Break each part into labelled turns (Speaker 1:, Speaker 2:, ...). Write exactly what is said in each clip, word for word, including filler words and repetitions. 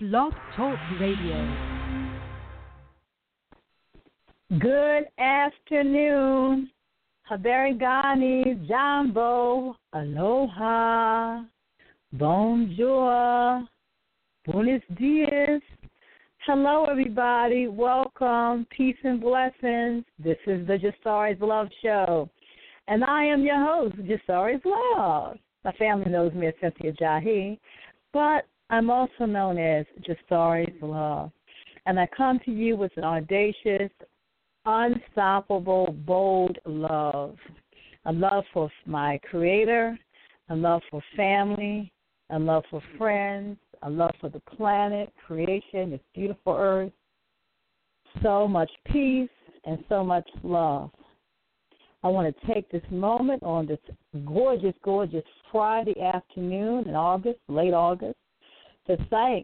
Speaker 1: Blog Talk Radio.
Speaker 2: Good afternoon. Habarigani, Jambo, Aloha, Bonjour, Buenos dias. Hello, everybody. Welcome. Peace and blessings. This is the Jasari's Love Show. And I am your host, Jasari's Love. My family knows me as Cynthia Jahi, but I'm also known as Jasari's Love. And I come to you with an audacious, unstoppable, bold love. A love for my Creator, a love for family, a love for friends, a love for the planet, creation, this beautiful earth. So much peace and so much love. I want to take this moment on this gorgeous, gorgeous Friday afternoon in August, late August, to thank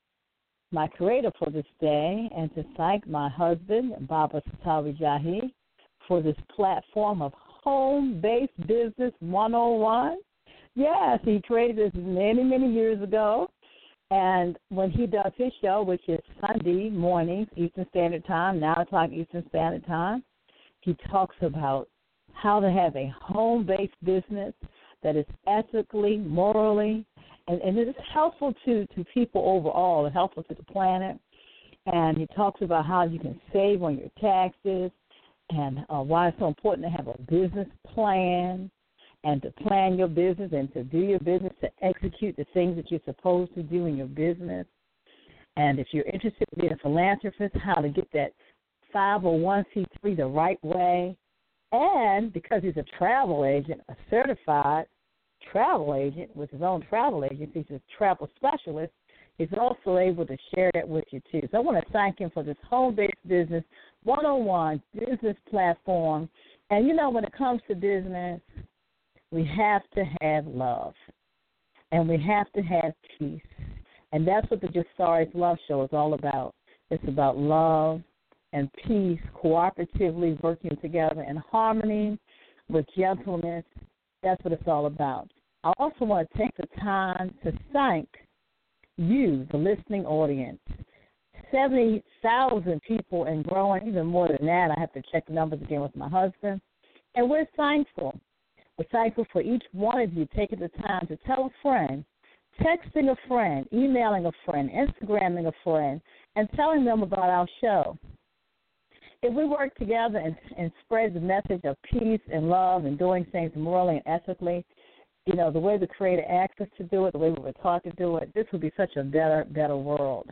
Speaker 2: my Creator for this day and to thank my husband, Baba Satawi Jahi, for this platform of Home-Based Business one oh one. Yes, he created this many, many years ago. And when he does his show, which is Sunday mornings, Eastern Standard Time, nine o'clock Eastern Standard Time, he talks about how to have a home-based business that is ethically, morally, and, and it is helpful to, to people overall and helpful to the planet. And he talks about how you can save on your taxes and uh, why it's so important to have a business plan and to plan your business and to do your business, to execute the things that you're supposed to do in your business. And if you're interested in being a philanthropist, how to get that five oh one c three the right way. And because he's a travel agent, a certified travel agent with his own travel agency, he's a travel specialist, he's also able to share that with you too. So I want to thank him for this home-based business one oh one business platform. And, you know, when it comes to business, we have to have love, and we have to have peace. And that's what the Jasari's Love Show is all about. It's about love and peace, cooperatively working together in harmony with gentleness. That's what it's all about. I also want to take the time to thank you, the listening audience. seventy thousand people and growing, even more than that. I have to check the numbers again with my husband. And we're thankful. We're thankful for each one of you taking the time to tell a friend, texting a friend, emailing a friend, Instagramming a friend, and telling them about our show. If we work together and, and spread the message of peace and love and doing things morally and ethically, you know, the way the Creator asked us to do it, the way we were taught to do it, this would be such a better, better world.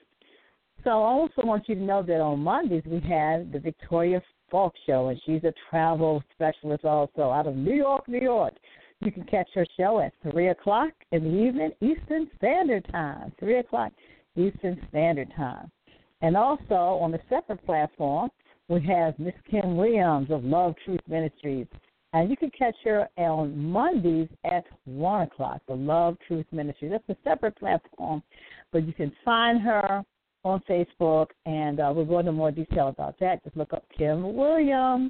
Speaker 2: So I also want you to know that on Mondays we have the Victoria Falk Show, and she's a travel specialist also out of New York, New York. You can catch her show at three o'clock in the evening, Eastern Standard Time, three o'clock Eastern Standard Time. And also on a separate platform, we have Miss Kim Williams of Love Truth Ministries. And you can catch her on Mondays at one o'clock, the Love Truth Ministries. That's a separate platform, but you can find her on Facebook, and uh, we'll go into more detail about that. Just look up Kim Williams.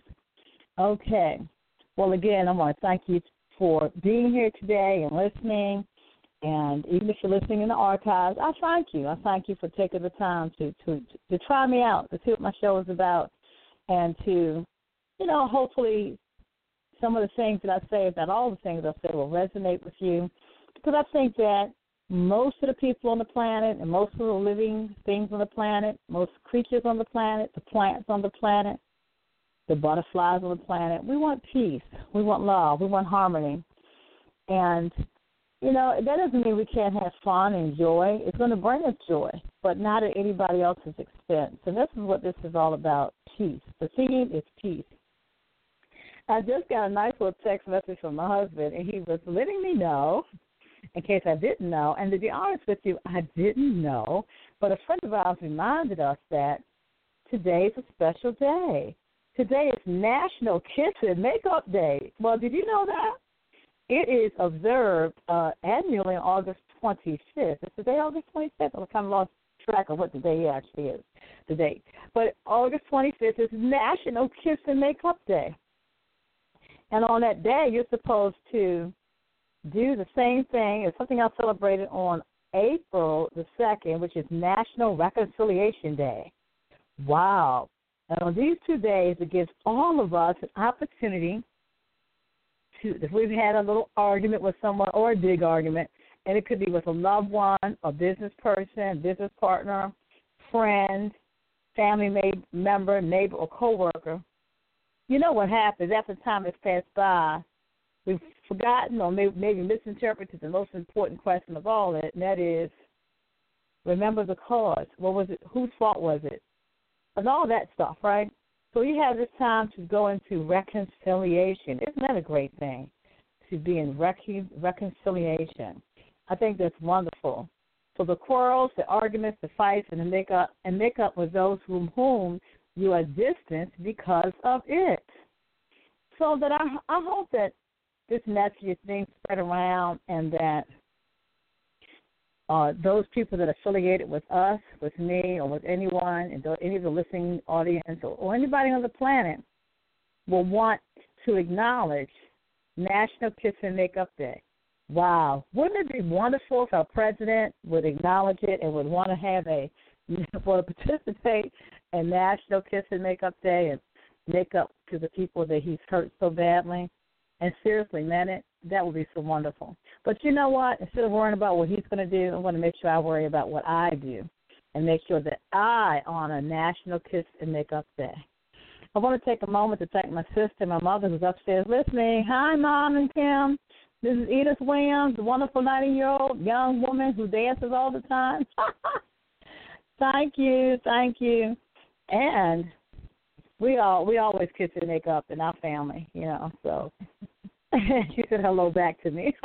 Speaker 2: Okay. Well, again, I want to thank you for being here today and listening. And even if you're listening in the archives, I thank you. I thank you for taking the time to, to, to try me out, to see what my show is about, and to, you know, hopefully some of the things that I say, if not all the things I say, will resonate with you. Because I think that most of the people on the planet and most of the living things on the planet, most creatures on the planet, the plants on the planet, the butterflies on the planet, we want peace. We want love. We want harmony. And, you know, that doesn't mean we can't have fun and joy. It's going to bring us joy, but not at anybody else's expense. And this is what this is all about, peace. The theme is peace. I just got a nice little text message from my husband, and he was letting me know, in case I didn't know, and to be honest with you, I didn't know, but a friend of ours reminded us that today is a special day. Today is National Kiss and Makeup Day. Well, did you know that? It is observed uh, annually on August twenty-fifth. Is today August twenty-fifth? I kind of lost track of what the day actually is, the date. But August twenty-fifth is National Kiss and Makeup Day. And on that day, you're supposed to do the same thing as something else celebrated on April the second, which is National Reconciliation Day. Wow. And on these two days, it gives all of us an opportunity to, if we've had a little argument with someone or a big argument, and it could be with a loved one, a business person, business partner, friend, family member, neighbor, or coworker, you know what happens after time has passed by. We've forgotten or maybe, maybe misinterpreted the most important question of all, and that is, remember the cause. What was it? Whose fault was it? And all that stuff, right? So you have this time to go into reconciliation. Isn't that a great thing, to be in rec- reconciliation? I think that's wonderful. So the quarrels, the arguments, the fights, and the make up and make up with those from whom you are distant because of it. So that I, I hope that this message is being spread around, and that uh, those people that are affiliated with us, with me, or with anyone, and any of the listening audience, or, or anybody on the planet, will want to acknowledge National Kiss and Makeup Day. Wow. Wouldn't it be wonderful if our president would acknowledge it and would want to have a, want to participate in National Kiss and Makeup Day and make up to the people that he's hurt so badly? And seriously, man, it, that would be so wonderful. But you know what? Instead of worrying about what he's going to do, I'm going to make sure I worry about what I do and make sure that I honor National Kiss and Makeup Day. I want to take a moment to thank my sister, my mother, who's upstairs listening. Hi, Mom and Kim. This is Edith Williams, the wonderful ninety-year-old young woman who dances all the time. Thank you, thank you. And we all we always kiss and make up in our family, you know. So she said hello back to me.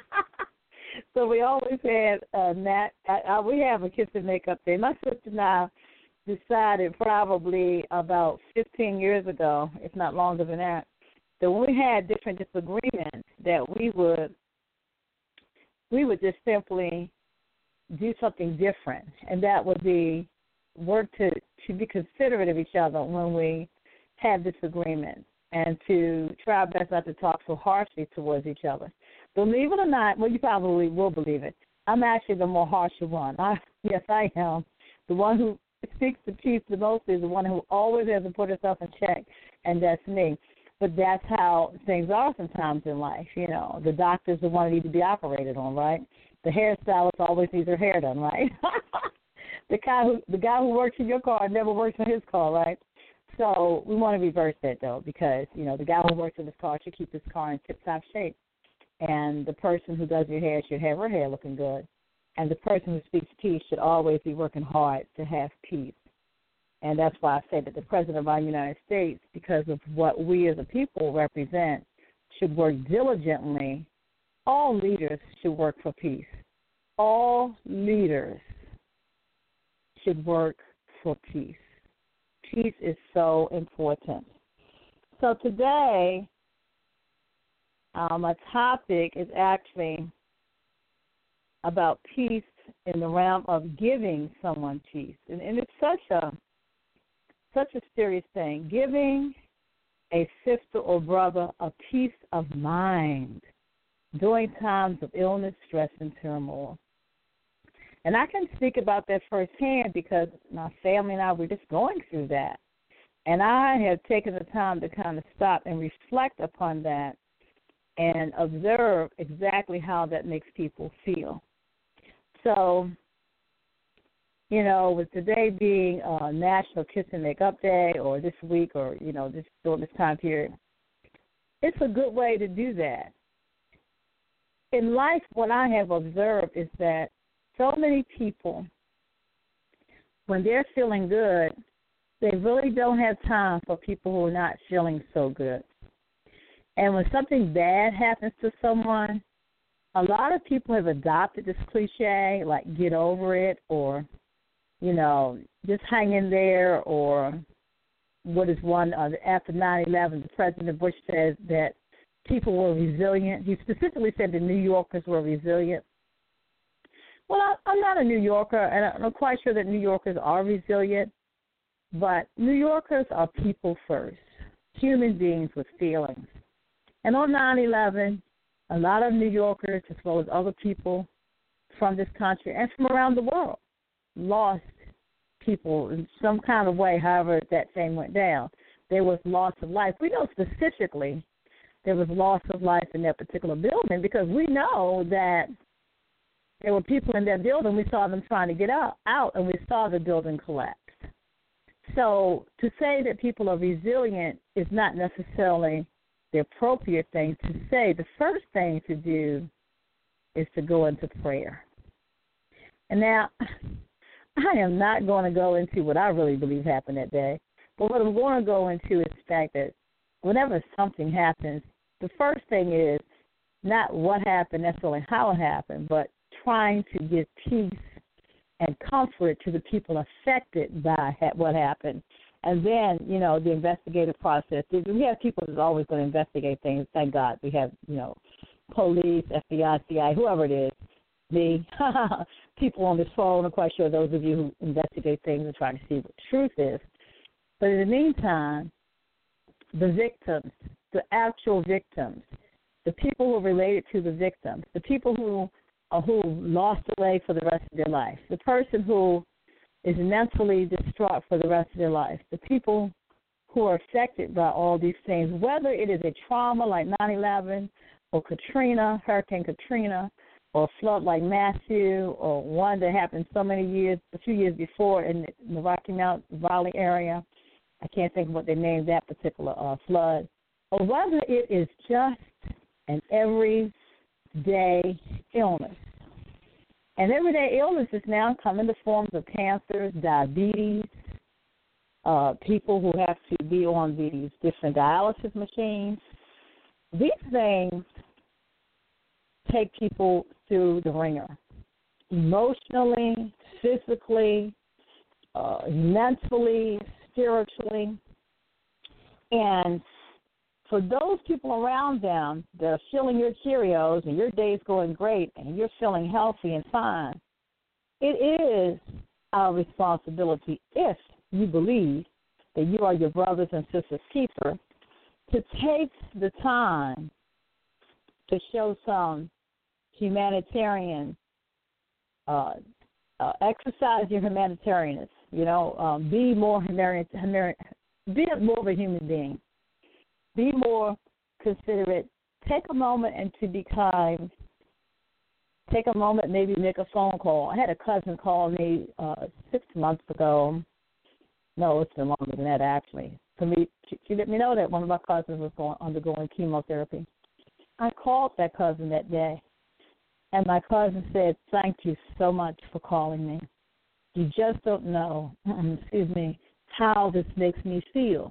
Speaker 2: So we always had uh, Nat. I, I, we have a kiss and make up day. My sister and I decided probably about fifteen years ago, if not longer than that, that when we had different disagreements, that we would we would just simply do something different, and that would be work to, to be considerate of each other when we have disagreements, and to try our best not to talk so harshly towards each other. Believe it or not, well, you probably will believe it, I'm actually the more harsher one. I, yes, I am. The one who speaks the peace the most is the one who always has to put herself in check, and that's me. But that's how things are sometimes in life, you know. The doctor's the one that needs to be operated on, right? The hairstylist always needs her hair done, right? the guy who the guy who works in your car never works in his car, right? So we want to reverse that, though, because, you know, the guy who works in his car should keep his car in tip-top shape. And the person who does your hair should have her hair looking good. And the person who speaks peace should always be working hard to have peace. And that's why I say that the President of our United States, because of what we as a people represent, should work diligently. All leaders should work for peace. All leaders should work for peace. Peace is so important. So today, um, my topic is actually about peace in the realm of giving someone peace. And, and it's such a such a serious thing, giving a sister or brother a peace of mind during times of illness, stress, and turmoil. And I can speak about that firsthand because my family and I were just going through that. And I have taken the time to kind of stop and reflect upon that and observe exactly how that makes people feel. So, you know, with today being uh, National Kiss and Make Up Day, or this week, or, you know, this during this time period, it's a good way to do that. In life, what I have observed is that so many people, when they're feeling good, they really don't have time for people who are not feeling so good. And when something bad happens to someone, a lot of people have adopted this cliche, like get over it, or, you know, just hang in there, or what is one, uh, after nine eleven, President Bush said that people were resilient. He specifically said that New Yorkers were resilient. Well, I, I'm not a New Yorker, and I'm quite sure that New Yorkers are resilient, but New Yorkers are people first, human beings with feelings. And on nine eleven, a lot of New Yorkers, as well as other people, from this country and from around the world lost people in some kind of way, however that thing went down. There was loss of life. We know specifically there was loss of life in that particular building because we know that there were people in that building. We saw them trying to get out, out and we saw the building collapse. So to say that people are resilient is not necessarily the appropriate thing to say. The first thing to do is to go into prayer. And now, I am not going to go into what I really believe happened that day, but what I'm going to go into is the fact that whenever something happens, the first thing is not what happened, necessarily how it happened, but trying to give peace and comfort to the people affected by what happened. And then, you know, the investigative process. We have people that's always going to investigate things. Thank God. We have, you know, police, F B I, C I, whoever it is, me, people on this phone. I'm quite sure those of you who investigate things and try to see what the truth is. But in the meantime, the victims, the actual victims, the people who are related to the victims, the people who uh, who lost a leg for the rest of their life, the person who is mentally distraught for the rest of their life, the people who are affected by all these things, whether it is a trauma like nine eleven or Katrina, Hurricane Katrina, or a flood like Matthew, or one that happened so many years, a few years before in the Rocky Mountain Valley area. I can't think of what they named that particular uh, flood. Or whether it is just an everyday illness. And everyday illnesses now come in the forms of cancers, diabetes, uh, people who have to be on these different dialysis machines. These things take people through the ringer, emotionally, physically, uh, mentally, spiritually. And for those people around them that are feeling your Cheerios and your day's going great and you're feeling healthy and fine, it is our responsibility, if you believe that you are your brothers and sisters' keeper, to take the time to show some humanitarian, uh, uh, exercise your humanitarianness, you know, um, be more humanitarian, be more of a human being. Be more considerate. Take a moment and to be kind. Take a moment, maybe make a phone call. I had a cousin call me uh, six months ago. No, it's been longer than that, actually. For me, she, she let me know that one of my cousins was going, undergoing chemotherapy. I called that cousin that day, and my cousin said, "Thank you so much for calling me. You just don't know, excuse me, how this makes me feel."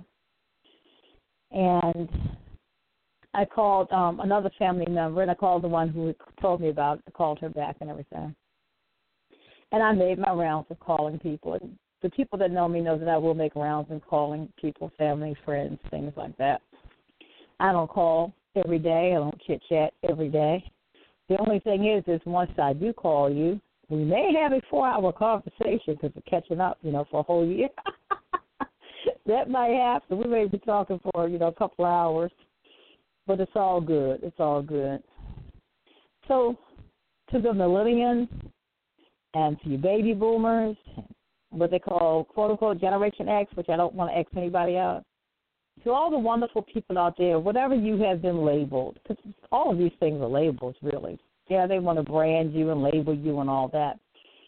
Speaker 2: And I called um, another family member, and I called the one who told me about it. I called her back and everything. And I made my rounds of calling people. And the people that know me know that I will make rounds and calling people, family, friends, things like that. I don't call every day. I don't chit-chat every day. The only thing is, is once I do call you, we may have a four-hour conversation because we're catching up, you know, for a whole year. That might happen. We may be talking for, you know, a couple of hours, but it's all good. It's all good. So to the millennials and to you baby boomers, what they call, quote-unquote, Generation X, which I don't want to X anybody out, to all the wonderful people out there, whatever you have been labeled, because all of these things are labels, really. Yeah, they want to brand you and label you and all that.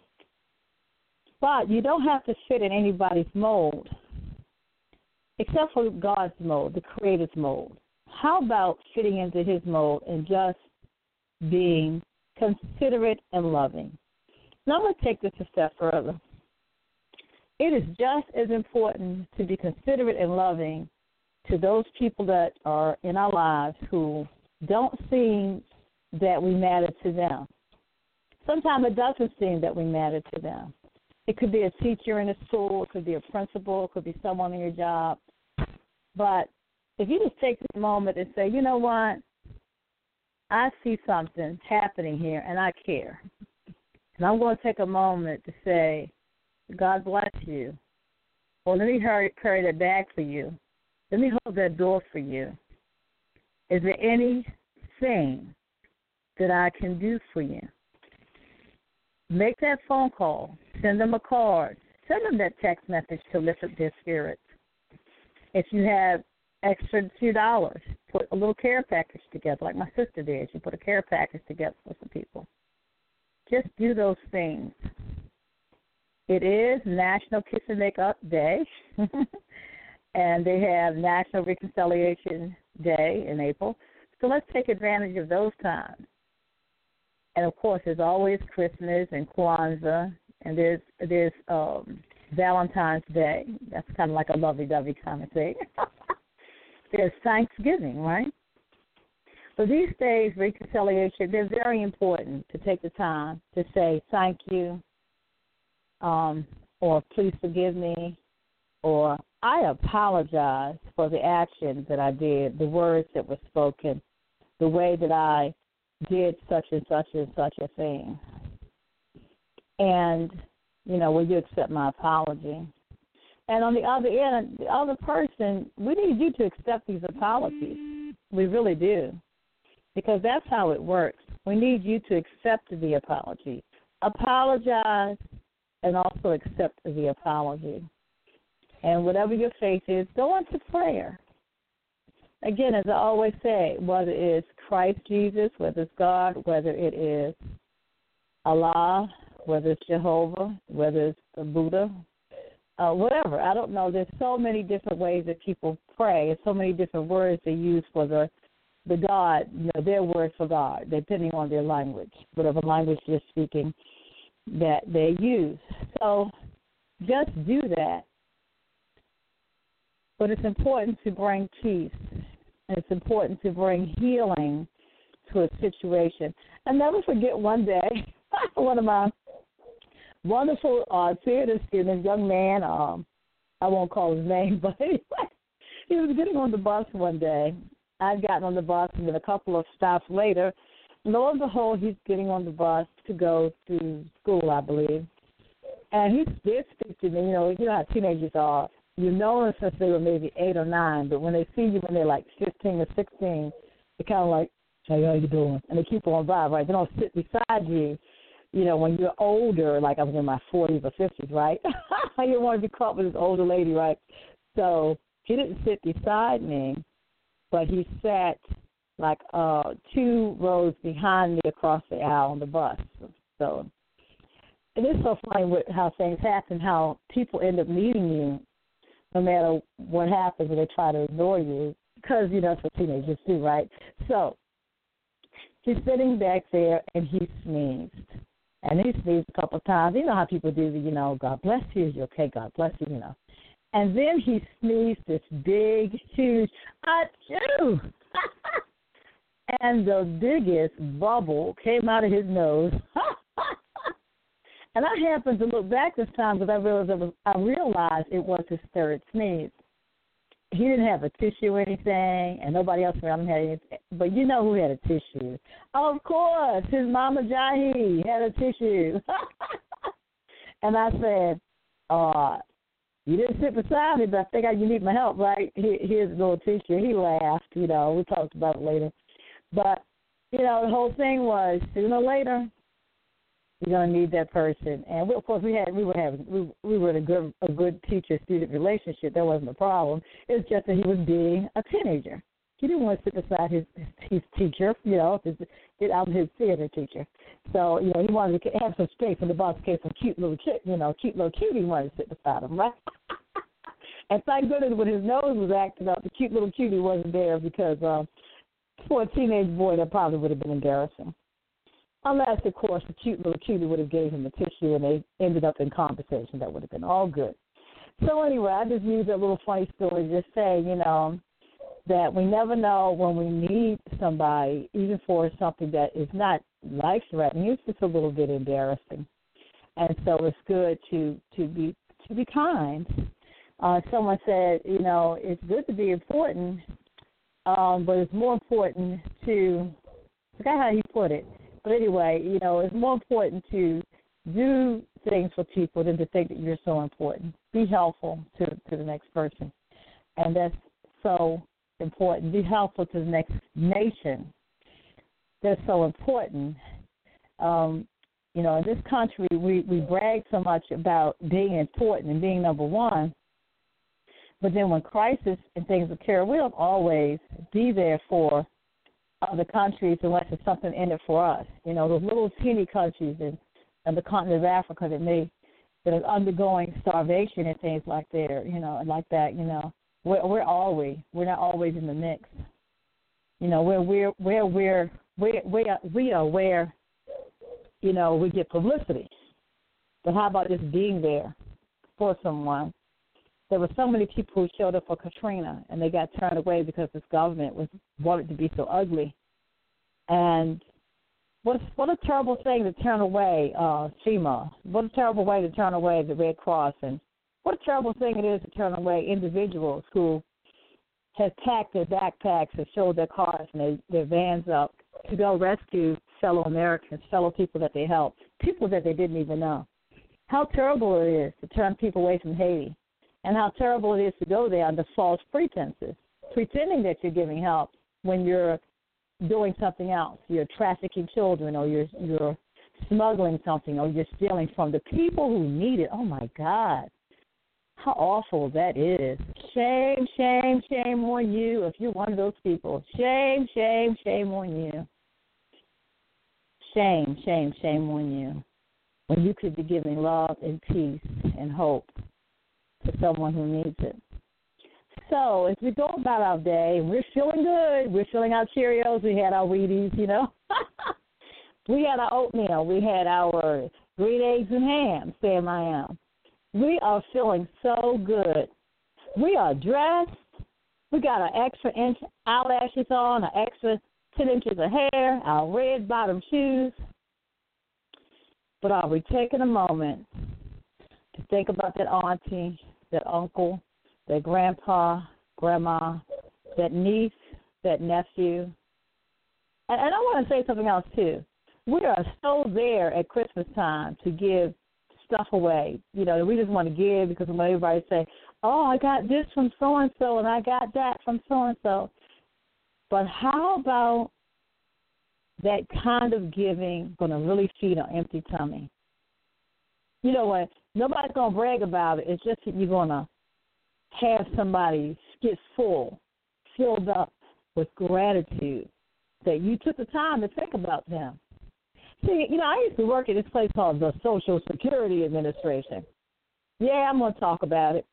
Speaker 2: But you don't have to fit in anybody's mold, except for God's mold, the Creator's mold. How about fitting into His mold and just being considerate and loving? Now I'm going to take this a step further. It is just as important to be considerate and loving to those people that are in our lives who don't seem that we matter to them. Sometimes it doesn't seem that we matter to them. It could be a teacher in a school, it could be a principal, it could be someone in your job. But if you just take this moment and say, you know what, I see something happening here and I care. And I'm going to take a moment to say, God bless you. Or let me hurry, carry that bag for you. Let me hold that door for you. Is there anything that I can do for you? make that phone call. Send them a card. Send them that text message to lift up their spirits. If you have extra two dollars, put a little care package together, like my sister did. She put a care package together for some people. Just do those things. It is National Kiss and Make Up Day, and they have National Reconciliation Day in April. So let's take advantage of those times. And, of course, there's always Christmas and Kwanzaa, and there's there's um, Valentine's Day. That's kind of like a lovey-dovey kind of thing. There's Thanksgiving, right? So these days, reconciliation, they're very important to take the time to say thank you, um, or please forgive me, or I apologize for the actions that I did, the words that were spoken, the way that I did such and such and such a thing. And, you know, will you accept my apology? And on the other end, the other person, we need you to accept these apologies. We really do. Because that's how it works. We need you to accept the apology. Apologize and also accept the apology. And whatever your faith is, go into prayer. Again, as I always say, whether it's Christ Jesus, whether it's God, whether it is Allah, whether it's Jehovah, whether it's the Buddha, uh, whatever. I don't know. There's so many different ways that people pray and so many different words they use for the the God, you know, their word for God, depending on their language, whatever language they're speaking that they use. So just do that. But it's important to bring peace, and it's important to bring healing to a situation. I'll never forget one day, one of my wonderful uh, theater students, young man, um, I won't call his name, but anyway, he was getting on the bus one day. I'd gotten on the bus, and then a couple of stops later, lo and behold, he's getting on the bus to go to school, I believe. And he did speak to me. You know, you know how teenagers are. You know them since they were maybe eight or nine, but when they see you when they're like fifteen or sixteen, they're kind of like, hey, how you doing? And they keep on by, right? They don't sit beside you, you know, when you're older, like I was in my forties or fifties, right? You don't want to be caught with this older lady, right? So he didn't sit beside me, but he sat like uh, two rows behind me across the aisle on the bus. So it is so funny with how things happen, how people end up meeting you no matter what happens when they try to ignore you, because, you know, that's what teenagers do, right? So he's sitting back there, and he sneezed. And he sneezed a couple of times. You know how people do the, you know, God bless you, is you okay, God bless you, you know. And then he sneezed this big, huge, achoo! And the biggest bubble came out of his nose. And I happened to look back this time because I realized it was, I realized it was his third sneeze. He didn't have a tissue or anything, and nobody else around him had anything. But you know who had a tissue? Of course, his mama Jahi had a tissue. And I said, uh, you didn't sit beside me, but I think I, you need my help, right? Here, here's a little tissue. He laughed, you know. We talked about it later. But, you know, the whole thing was, sooner or later, you're gonna need that person, and we, of course we had we were having we we were in a good a good teacher student relationship. That wasn't a problem. It was just that he was being a teenager. He didn't want to sit beside his his teacher, you know, his his, his theater teacher. So you know he wanted to have some space in the bus in case some cute little chick, you know, cute little cutie wanted to sit beside him, right? And thank goodness when his nose was acting up, the cute little cutie wasn't there because um, for a teenage boy that probably would have been embarrassing. Unless, of course, the cute little cutie would have gave him a tissue and they ended up in conversation. That would have been all good. So anyway, I just used that little funny story to just say, you know, that we never know when we need somebody, even for something that is not life-threatening. It's just a little bit embarrassing. And so it's good to, to be to be kind. Uh, someone said, you know, it's good to be important, um, but it's more important to, I forgot how he put it, but anyway, you know, it's more important to do things for people than to think that you're so important. Be helpful to, to the next person. And that's so important. Be helpful to the next nation. That's so important. Um, You know, in this country, we, we brag so much about being important and being number one, but then when crisis and things occur, we'll always be there for other countries unless there's something in it for us. You know, those little teeny countries in, in the continent of Africa that may that are undergoing starvation and things like there, you know, like that, you know. Where where are we? We're not always in the mix. You know, where we're where we're where we are we are where, you know, we get publicity. But how about just being there for someone? There were so many people who showed up for Katrina, and they got turned away because this government was wanted to be so ugly. And what what a terrible thing to turn away uh, FEMA. What a terrible way to turn away the Red Cross, and what a terrible thing it is to turn away individuals who have packed their backpacks and showed their cars and their, their vans up to go rescue fellow Americans, fellow people that they helped, people that they didn't even know. How terrible it is to turn people away from Haiti, and how terrible it is to go there under false pretenses, pretending that you're giving help when you're doing something else. You're trafficking children, or you're you're smuggling something, or you're stealing from the people who need it. Oh, my God. How awful that is. Shame, shame, shame on you if you're one of those people. Shame, shame, shame on you. Shame, shame, shame on you. When you could be giving love and peace and hope to someone who needs it. So as we go about our day, we're feeling good. We're feeling our Cheerios. We had our Wheaties, you know. We had our oatmeal. We had our green eggs and ham, Sam I am. We are feeling so good. We are dressed. We got our extra inch eyelashes on, our extra ten inches of hair, our red bottom shoes. But are we taking a moment to think about that auntie, that uncle, that grandpa, grandma, that niece, that nephew? And, and I want to say something else, too. We are so there at Christmas time to give stuff away. You know, we just want to give because when everybody say, oh, I got this from so-and-so and I got that from so-and-so. But how about that kind of giving going to really feed an empty tummy? You know what? Nobody's going to brag about it. It's just that you're going to have somebody get full, filled up with gratitude that you took the time to think about them. See, you know, I used to work at this place called the Social Security Administration. Yeah, I'm going to talk about it.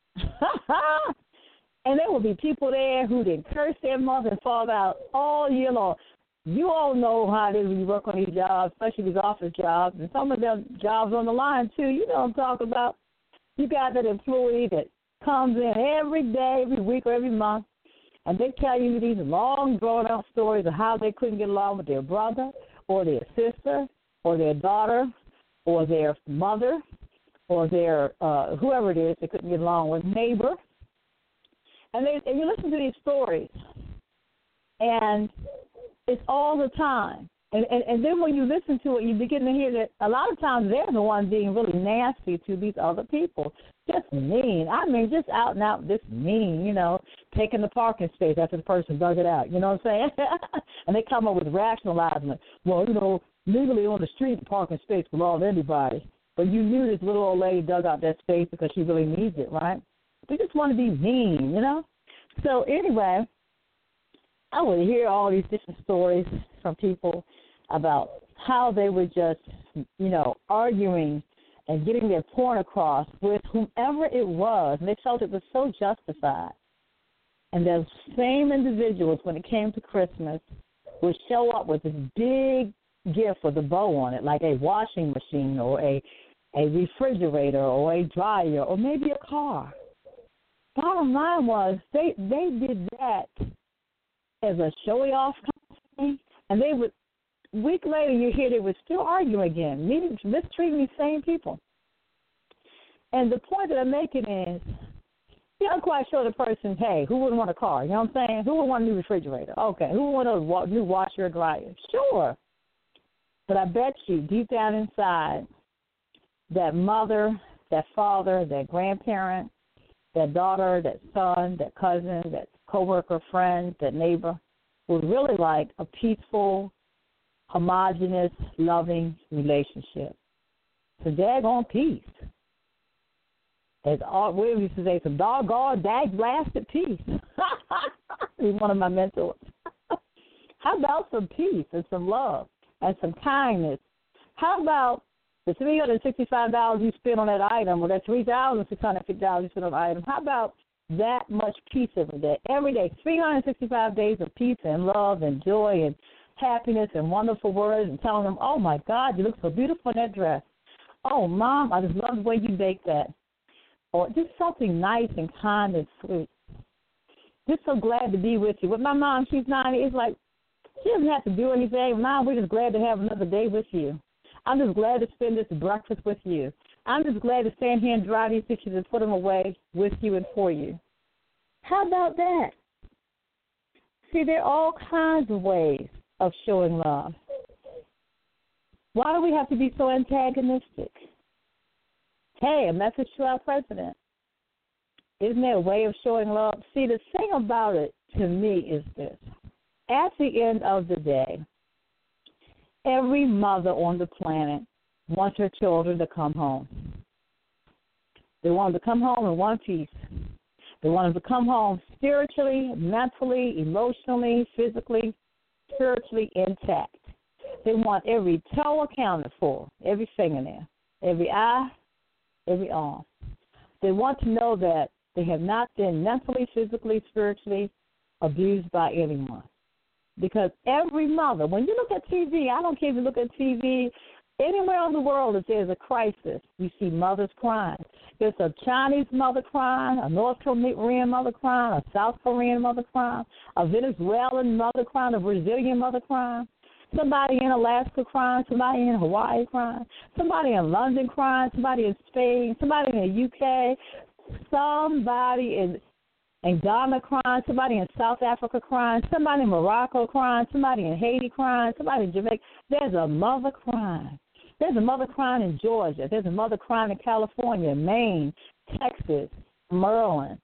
Speaker 2: And there will be people there who didn't curse their mother and fall out all year long. You all know how it is when you work on these jobs, especially these office jobs, and some of them jobs on the line, too. You know what I'm talking about. You got that employee that comes in every day, every week, or every month, and they tell you these long, drawn-out stories of how they couldn't get along with their brother or their sister or their daughter or their mother or their uh, whoever it is they couldn't get along with, neighbor. And, they, and you listen to these stories, and it's all the time. And, and and then when you listen to it, you begin to hear that a lot of times they're the ones being really nasty to these other people. Just mean. I mean, just out and out, just mean, you know, taking the parking space after the person dug it out. You know what I'm saying? And they come up with rationalizing it. Well, you know, legally on the street, the parking space belongs to anybody. But you knew this little old lady dug out that space because she really needs it, right? They just want to be mean, you know? So anyway, I would hear all these different stories from people about how they were just, you know, arguing and getting their point across with whomever it was, and they felt it was so justified. And those same individuals, when it came to Christmas, would show up with this big gift with a bow on it, like a washing machine or a, a refrigerator or a dryer or maybe a car. Bottom line was they, they did that as a showy-off company, and they would, a week later you hear they would still argue again, meaning mistreating these same people. And the point that I'm making is, you're not quite sure the person, hey, who wouldn't want a car? You know what I'm saying? Who would want a new refrigerator? Okay, who would want a new washer or dryer? Sure. But I bet you deep down inside, that mother, that father, that grandparent, that daughter, that son, that cousin, that coworker, friend, that neighbor would really like a peaceful, homogenous, loving relationship. Some daggone peace. As Art Williams used to say, some doggone, dag-blasted peace. He's one of my mentors. How about some peace and some love and some kindness? How about the three hundred sixty-five dollars you spend on that item, or that three thousand six hundred fifty dollars you spend on the item? How about that much peace every day? Every day, three hundred sixty-five days of peace and love and joy and happiness and wonderful words, and telling them, oh, my God, you look so beautiful in that dress. Oh, Mom, I just love the way you bake that. Or just something nice and kind and sweet. Just so glad to be with you. With my mom, she's ninety. It's like she doesn't have to do anything. Mom, we're just glad to have another day with you. I'm just glad to spend this breakfast with you. I'm just glad to stand here and dry these dishes and put them away with you and for you. How about that? See, there are all kinds of ways of showing love. Why do we have to be so antagonistic? Hey, a message to our president. Isn't there a way of showing love? See, the thing about it to me is this. At the end of the day, every mother on the planet wants her children to come home. They want them to come home in one piece. They want them to come home spiritually, mentally, emotionally, physically, spiritually intact. They want every toe accounted for, every fingernail, every eye, every arm. They want to know that they have not been mentally, physically, spiritually abused by anyone. Because every mother, when you look at T V, I don't care if you look at T V, anywhere in the world if there's a crisis, you see mothers crying. There's a Chinese mother crying, a North Korean mother crying, a South Korean mother crying, a Venezuelan mother crying, a Brazilian mother crying. Somebody in Alaska crying, somebody in Hawaii crying, somebody in London crying, somebody in Spain, somebody in the U K, somebody in, in Ghana crying, somebody in South Africa crying, somebody in Morocco crying, somebody in Haiti crying, somebody in Jamaica. There's a mother crying. There's a mother crying in Georgia. There's a mother crying in California, Maine, Texas, Maryland,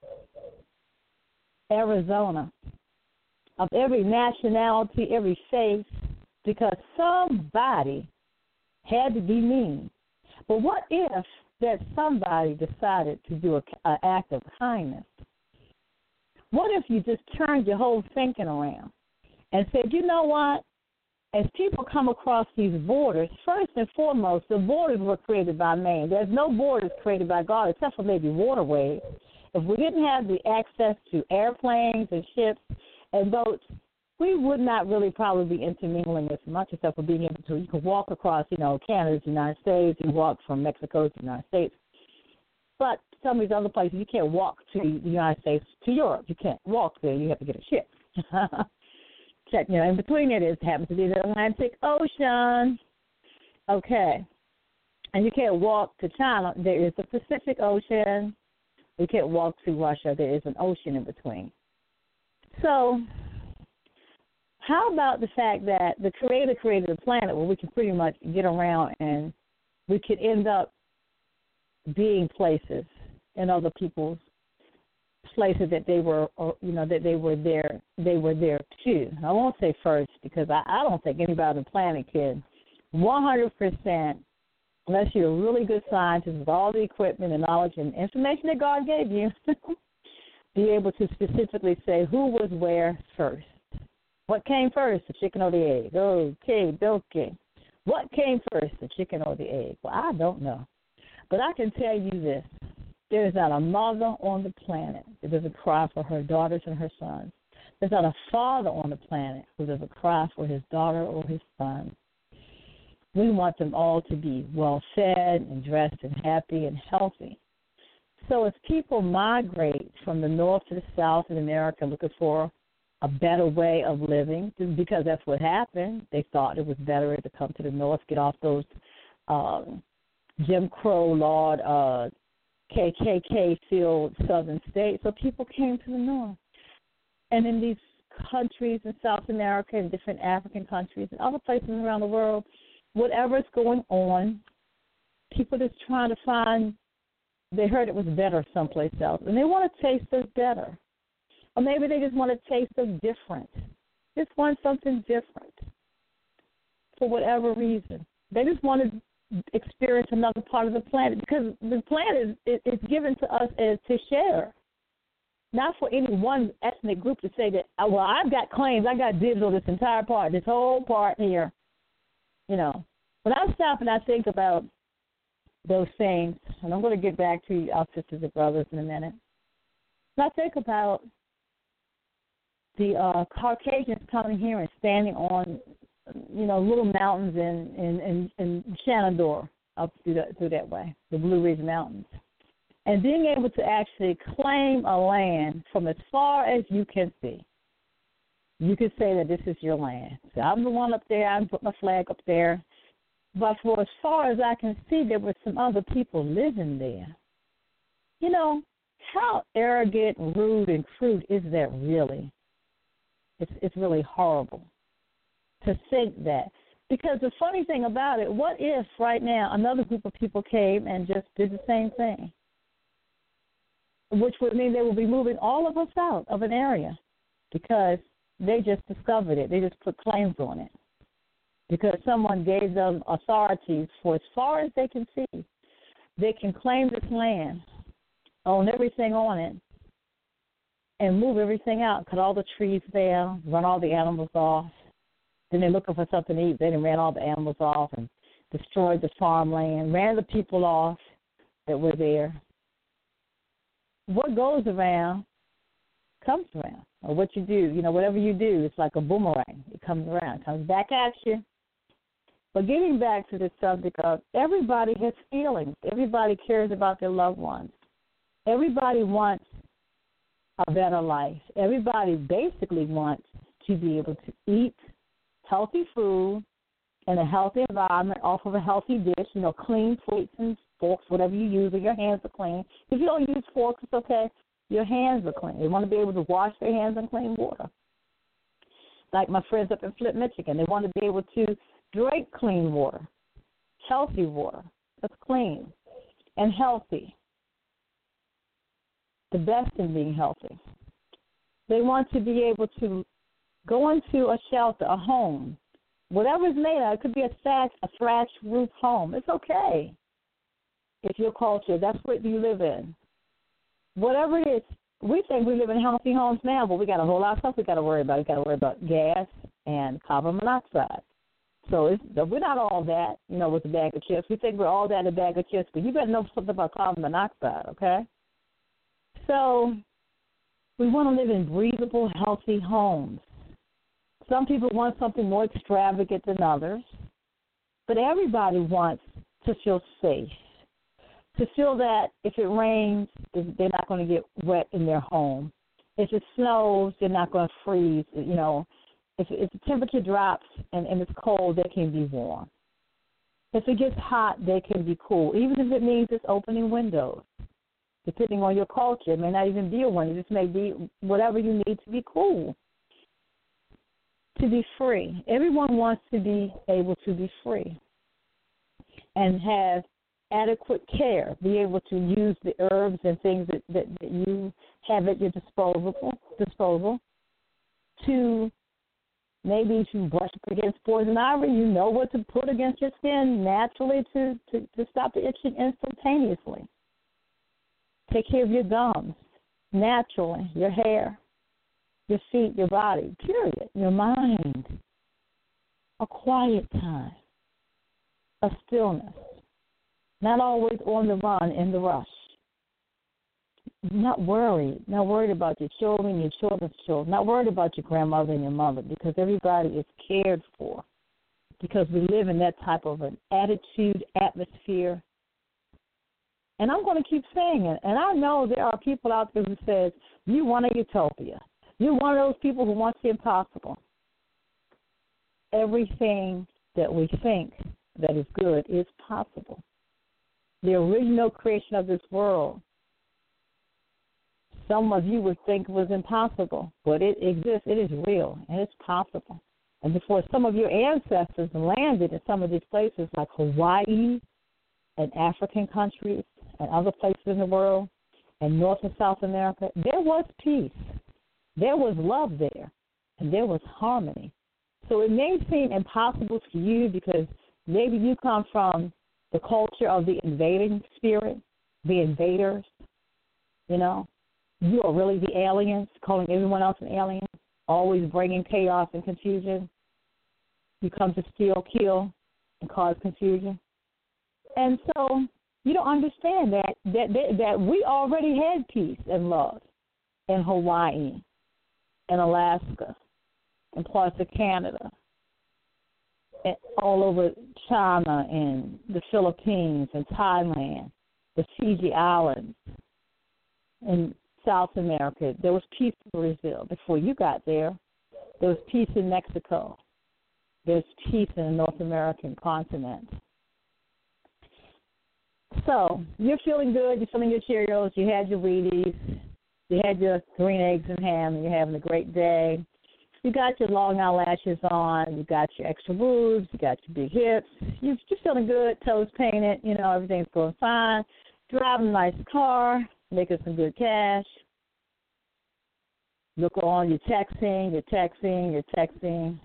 Speaker 2: Arizona, of every nationality, every faith, because somebody had to be mean. But what if that somebody decided to do an act of kindness? What if you just turned your whole thinking around and said, you know what? As people come across these borders, first and foremost, the borders were created by man. There's no borders created by God except for maybe waterways. If we didn't have the access to airplanes and ships and boats, we would not really probably be intermingling as much except for being able to, you can walk across, you know, Canada to the United States, you walk from Mexico to the United States. But some of these other places, you can't walk to the United States to Europe. You can't walk there. You have to get a ship. Check, you know, in between it is happens to be the Atlantic Ocean. Okay. And you can't walk to China. There is the Pacific Ocean. You can't walk to Russia. There is an ocean in between. So how about the fact that the Creator created a planet where we can pretty much get around and we could end up being places in other people's places that they were, or, you know, that they were there, they were there too. I won't say first because I, I don't think anybody on the planet can one hundred percent, unless you're a really good scientist with all the equipment and knowledge and information that God gave you, be able to specifically say who was where first. What came first, the chicken or the egg? Okay, okay. What came first, the chicken or the egg? Well, I don't know. But I can tell you this. There is not a mother on the planet that doesn't cry for her daughters and her sons. There's not a father on the planet who doesn't cry for his daughter or his son. We want them all to be well-fed and dressed and happy and healthy. So as people migrate from the north to the south in America looking for a better way of living, because that's what happened. They thought it was better to come to the north, get off those um, Jim Crow law, uh, K K K-filled southern states. So people came to the north. And in these countries in South America and different African countries and other places around the world, whatever's going on, people just trying to find, they heard it was better someplace else, and they want to taste it better. Or maybe they just want to taste of different. Just want something different for whatever reason. They just want to experience another part of the planet, because the planet is, is given to us as to share. Not for any one ethnic group to say that, well, I've got claims, I got dibs on this entire part, this whole part here. You know, when I stop and I think about those things, and I'm going to get back to our sisters and brothers in a minute, when I think about the uh, Caucasians coming here and standing on, you know, little mountains in, in, in, in Shenandoah, up through that, through that way, the Blue Ridge Mountains. And being able to actually claim a land from as far as you can see. You can say that this is your land. So I'm the one up there. I put my flag up there. But for as far as I can see, there were some other people living there. You know, how arrogant, rude, and crude is that really? It's, it's really horrible to think that. Because the funny thing about it, what if right now another group of people came and just did the same thing? Which would mean they will be moving all of us out of an area because they just discovered it. They just put claims on it because someone gave them authority for as far as they can see. They can claim this land, own everything on it, and move everything out, cut all the trees down, run all the animals off. Then they're looking for something to eat. They done ran all the animals off and destroyed the farmland, ran the people off that were there. What goes around comes around, or what you do, you know, whatever you do, it's like a boomerang. It comes around, it comes back at you. But getting back to the subject of everybody has feelings. Everybody cares about their loved ones. Everybody wants a better life. Everybody basically wants to be able to eat healthy food in a healthy environment off of a healthy dish, you know, clean plates and forks, whatever you use, or your hands are clean. If you don't use forks, it's okay. Your hands are clean. They want to be able to wash their hands in clean water. Like my friends up in Flint, Michigan, they want to be able to drink clean water, healthy water that's clean and healthy, the best in being healthy. They want to be able to go into a shelter, a home, whatever it's made of. It could be a thatch, a thatch roof home. It's okay. It's your culture. That's what you live in. Whatever it is, we think we live in healthy homes now, but we got a whole lot of stuff we got to worry about. We got to worry about gas and carbon monoxide. So it's, we're not all that, you know, with a bag of chips. We think we're all that in a bag of chips, but you better know something about carbon monoxide, okay? So we want to live in breathable, healthy homes. Some people want something more extravagant than others, but everybody wants to feel safe, to feel that if it rains, they're not going to get wet in their home. If it snows, they're not going to freeze. You know, if, if the temperature drops and, and it's cold, they can be warm. If it gets hot, they can be cool, even if it means it's opening windows. Depending on your culture, it may not even be a window. It just may be whatever you need to be cool, to be free. Everyone wants to be able to be free and have adequate care, be able to use the herbs and things that, that, that you have at your disposal, disposal to maybe to brush up against poison ivy. You know what to put against your skin naturally to, to, to stop the itching instantaneously. Take care of your gums naturally, your hair, your feet, your body, period, your mind. A quiet time, a stillness, not always on the run in the rush. Not worried, not worried about your children, your children's children, not worried about your grandmother and your mother, because everybody is cared for, because we live in that type of an attitude, atmosphere. And I'm going to keep saying it. And I know there are people out there who says, you want a utopia. You're one of those people who wants the impossible. Everything that we think that is good is possible. The original creation of this world, some of you would think was impossible, but it exists. It is real, and it's possible. And before some of your ancestors landed in some of these places like Hawaii and African countries and other places in the world and North and South America, there was peace. There was love there, and there was harmony. So it may seem impossible to you because maybe you come from the culture of the invading spirit, the invaders, you know. You are really the aliens, calling everyone else an alien, always bringing chaos and confusion. You come to steal, kill, and cause confusion. And so you don't understand that that that, that we already had peace and love in Hawaii, in Alaska, and parts of Canada, and all over China and the Philippines and Thailand, the Fiji Islands, and South America. There was peace in Brazil before you got there. There was peace in Mexico. There's peace in the North American continent. So you're feeling good. You're feeling your Cheerios. You had your Wheaties. You had your green eggs and ham. And you're having a great day. You got your long eyelashes on. You got your extra boobs. You got your big hips. You're just feeling good. Toes painted. You know, everything's going fine. Driving a nice car. Making some good cash. Look on, you're texting, you're texting, you're texting.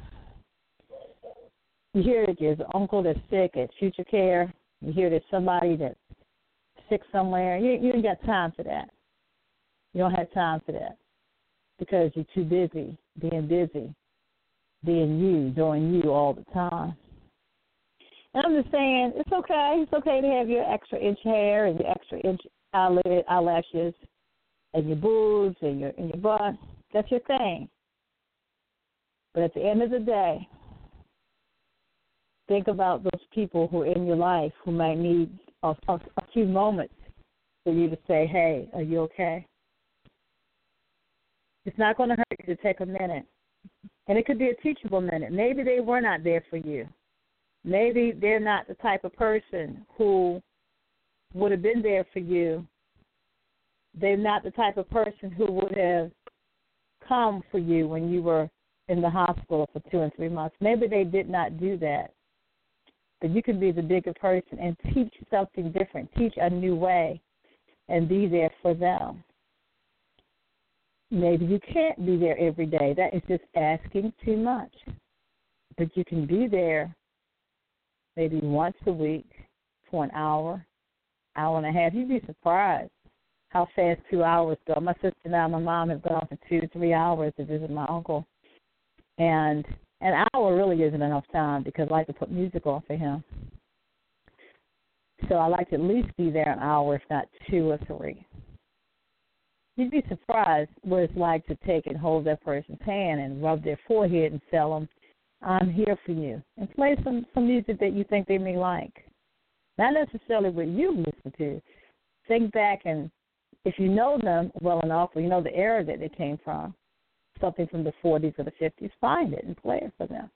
Speaker 2: You hear that there's an uncle that's sick at Future Care. You hear there's somebody that's sick somewhere. You, you ain't got time for that. You don't have time for that because you're too busy being busy, being you, doing you all the time. And I'm just saying, it's okay. It's okay to have your extra inch hair and your extra inch eyelid, eyelashes, and your boobs and your and your butt. That's your thing. But at the end of the day, think about those people who are in your life who might need a, a, a few moments for you to say, hey, are you okay? It's not going to hurt you to take a minute. And it could be a teachable minute. Maybe they were not there for you. Maybe they're not the type of person who would have been there for you. They're not the type of person who would have come for you when you were in the hospital for two and three months. Maybe they did not do that. But you can be the bigger person and teach something different, teach a new way, and be there for them. Maybe you can't be there every day. That is just asking too much. But you can be there maybe once a week for an hour, hour and a half. You'd be surprised how fast two hours go. My sister and I, my mom have gone for two, three hours to visit my uncle. And an hour really isn't enough time because I like to put music on for him. So I like to at least be there an hour, if not two or three. You'd be surprised what it's like to take and hold that person's hand and rub their forehead and tell them, I'm here for you. And play some, some music that you think they may like. Not necessarily what you listen to. Think back, and if you know them well enough, or you know the era that they came from, something from the forties or the fifties, find it and play it for them.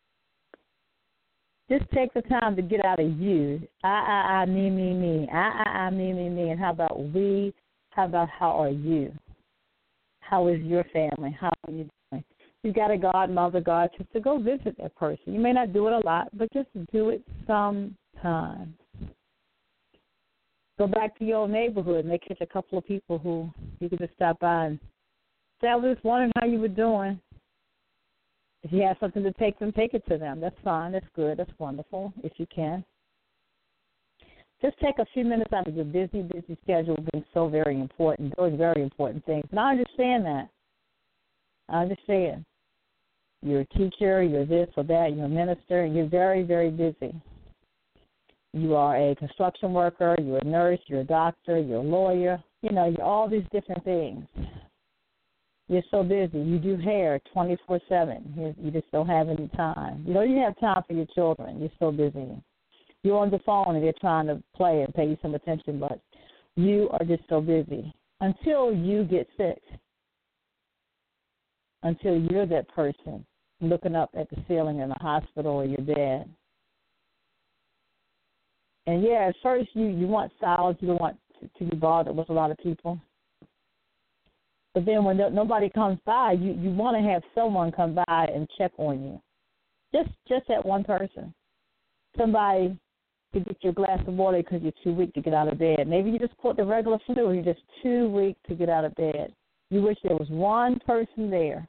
Speaker 2: Just take the time to get out of you. I, I, I, me, me, me. I, I, I, me, me, me. And how about we? How about how are you? How is your family? How are you doing? You got a godmother, god sister, go visit that person. You may not do it a lot, but just do it sometime. Go back to your old neighborhood and they catch a couple of people who you could just stop by and say, I was just wondering how you were doing. If you have something to take them, take it to them. That's fine. That's good. That's wonderful, if you can. Just take a few minutes out of your busy, busy schedule being so very important, doing very important things. And I understand that. I understand. You're a teacher, you're this or that, you're a minister, and you're very, very busy. You are a construction worker, you're a nurse, you're a doctor, you're a lawyer. You know, you're all these different things. You're so busy. You do hair twenty-four seven. You, you just don't have any time. You don't even have time for your children. You're so busy. You're on the phone and they're trying to play and pay you some attention, but you are just so busy until you get sick, until you're that person looking up at the ceiling in the hospital or your bed. And, yeah, at first you, you want silence. You don't want to, to be bothered with a lot of people. But then when no, nobody comes by, you, you want to have someone come by and check on you. Just just that one person. Somebody to get you a glass of water because you're too weak to get out of bed. Maybe you just caught the regular flu or you're just too weak to get out of bed. You wish there was one person there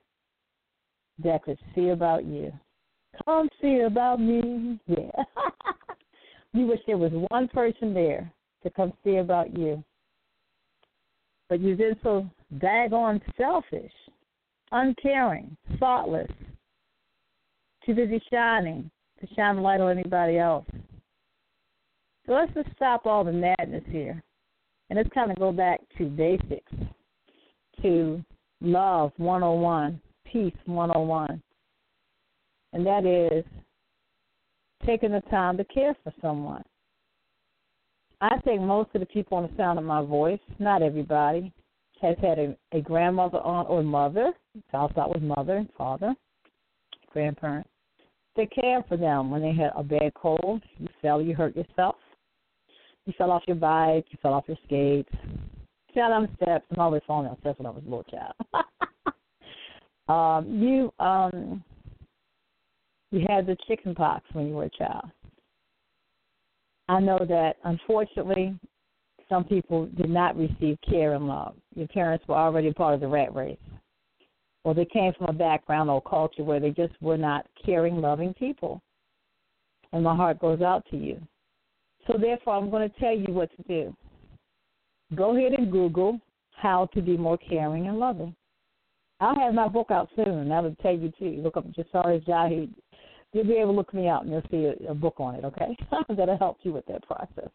Speaker 2: that could see about you. Come see about me. Yeah. You wish there was one person there to come see about you. But you've been so daggone selfish, uncaring, thoughtless, too busy shining to shine a light on anybody else. So let's just stop all the madness here. And let's kind of go back to basics, to love one oh one, peace one oh one. And that is taking the time to care for someone. I think most of the people on the sound of my voice, not everybody, has had a, a grandmother, aunt, or mother. So I'll start with mother and father, grandparent. They care for them when they had a bad cold. You fell, you hurt yourself. You fell off your bike. You fell off your skates. You fell down the steps. I'm always falling down steps when I was a little child. um, you um, you had the chicken pox when you were a child. I know that, unfortunately, some people did not receive care and love. Your parents were already a part of the rat race. Or they came from a background or culture where they just were not caring, loving people. And my heart goes out to you. So, therefore, I'm going to tell you what to do. Go ahead and Google how to be more caring and loving. I'll have my book out soon, and I will tell you, too. Look up Jasara Jahi. You'll be able to look me out, and you'll see a, a book on it, okay? That'll help you with that process.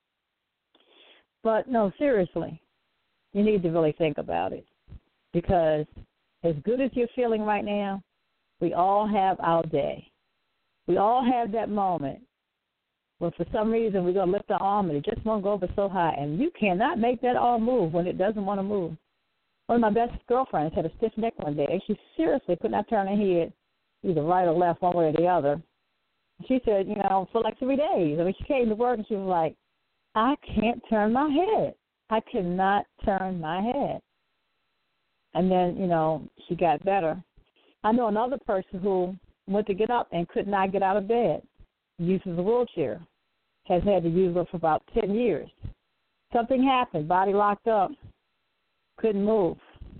Speaker 2: But, no, seriously, you need to really think about it. Because as good as you're feeling right now, we all have our day. We all have that moment where for some reason we're going to lift our arm and it just won't go over so high. And you cannot make that arm move when it doesn't want to move. One of my best girlfriends had a stiff neck one day, and she seriously could not turn her head either right or left, one way or the other. She said, you know, for like three days. I mean, she came to work and she was like, I can't turn my head. I cannot turn my head. And then, you know, she got better. I know another person who went to get up and could not get out of bed, uses a wheelchair, has had to use it for about ten years. Something happened, body locked up, couldn't move.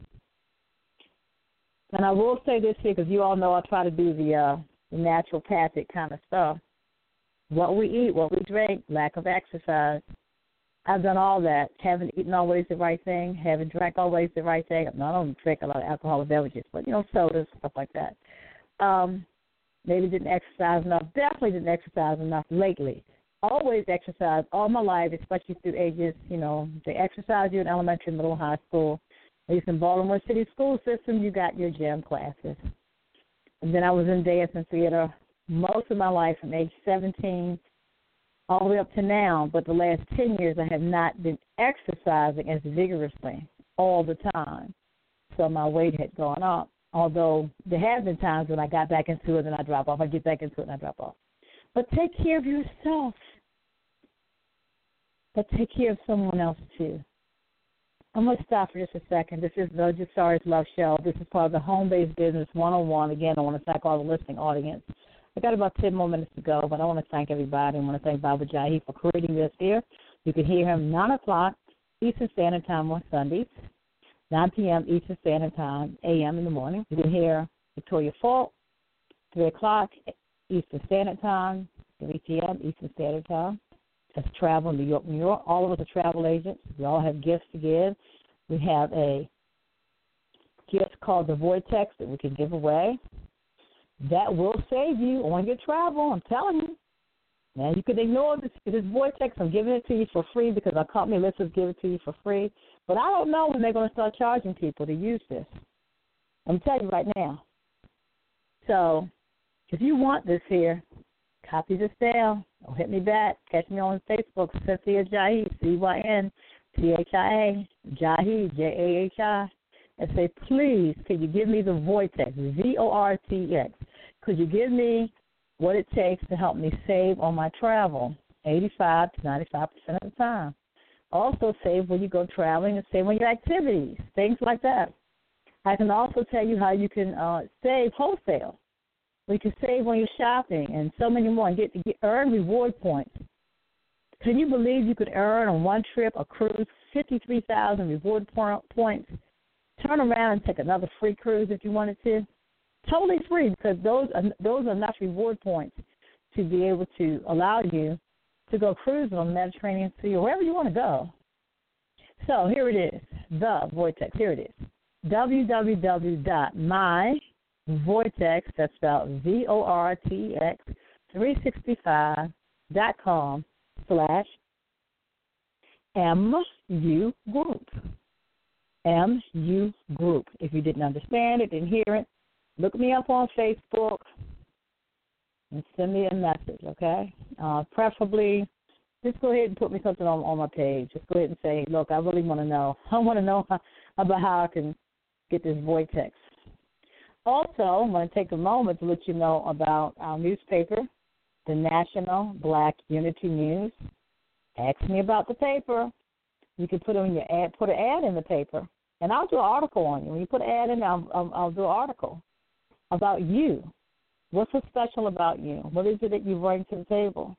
Speaker 2: And I will say this here, because you all know I try to do the, uh, the naturopathic kind of stuff. What we eat, what we drink, lack of exercise. I've done all that. Haven't eaten always the right thing. Haven't drank always the right thing. No, I don't drink a lot of alcoholic beverages, but, you know, sodas, stuff like that. Um, maybe didn't exercise enough. Definitely didn't exercise enough lately. Always exercise all my life, especially through ages, you know, they exercise you in elementary, middle, high school. At least in Baltimore City school system, you got your gym classes. And then I was in dance and theater most of my life from age seventeen all the way up to now. But the last ten years, I have not been exercising as vigorously all the time. So my weight had gone up. Although there have been times when I got back into it and I drop off. I get back into it and I drop off. But take care of yourself. But take care of someone else, too. I'm going to stop for just a second. This is the Jasara's Love Show. This is part of the Home-Based Business one oh one. Again, I want to thank all the listening audience. I got about ten more minutes to go, but I want to thank everybody. I want to thank Baba Jahi for creating this here. You can hear him nine o'clock Eastern Standard Time on Sundays, nine p.m. Eastern Standard Time, a m in the morning. You can hear Victoria Falk, three o'clock Eastern Standard Time, three p.m. Eastern Standard Time. That's Travel, New York, New York. All of us are travel agents. We all have gifts to give. We have a gift called the Vortex that we can give away. That will save you on your travel, I'm telling you. Now, you can ignore this, this Vortex. I'm giving it to you for free because our company lets us give it to you for free. But I don't know when they're going to start charging people to use this. I'm telling you right now. So if you want this here, copy this down or hit me back. Catch me on Facebook, Cynthia Jahi, C Y N T H I A, Jahi, J A H I, and say, please, could you give me the Vortex, V O R T X? Could you give me what it takes to help me save on my travel, eighty-five to ninety-five percent of the time? Also save when you go traveling and save on your activities, things like that. I can also tell you how you can uh, save wholesale. We can save on your shopping and so many more and get to get, earn reward points. Can you believe you could earn on one trip, a cruise, fifty-three thousand reward points, turn around and take another free cruise if you wanted to? Totally free because those are, those are enough reward points to be able to allow you to go cruising on the Mediterranean Sea or wherever you want to go. So here it is, the Vortex. Here it is, w w w dot my vortex, that's spelled V O R T E X, three sixty-five dot com slash M U Group. M U Group. If you didn't understand it, didn't hear it, look me up on Facebook and send me a message, okay? Uh, preferably, just go ahead and put me something on, on my page. Just go ahead and say, look, I really want to know. I want to know how, about how I can get this vortex. Also, I'm going to take a moment to let you know about our newspaper, the National Black Unity News. Ask me about the paper. You can put on your ad, put an ad in the paper, and I'll do an article on you. When you put an ad in, I'll, I'll, I'll do an article about you. What's so special about you? What is it that you bring to the table?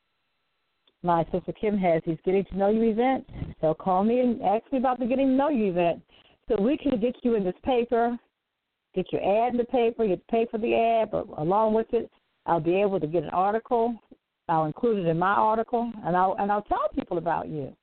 Speaker 2: My sister Kim has these Getting to Know You events. So call me and ask me about the Getting to Know You event so we can get you in this paper, get your ad in the paper, you pay for the ad, but along with it, I'll be able to get an article. I'll include it in my article, and I'll, and I'll tell people about you.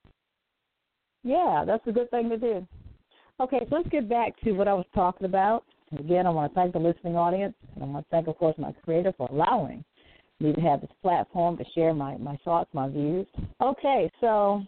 Speaker 2: Yeah, that's a good thing to do. Okay, so let's get back to what I was talking about. Again, I want to thank the listening audience, and I want to thank, of course, my creator for allowing me to have this platform to share my, my thoughts, my views. Okay, so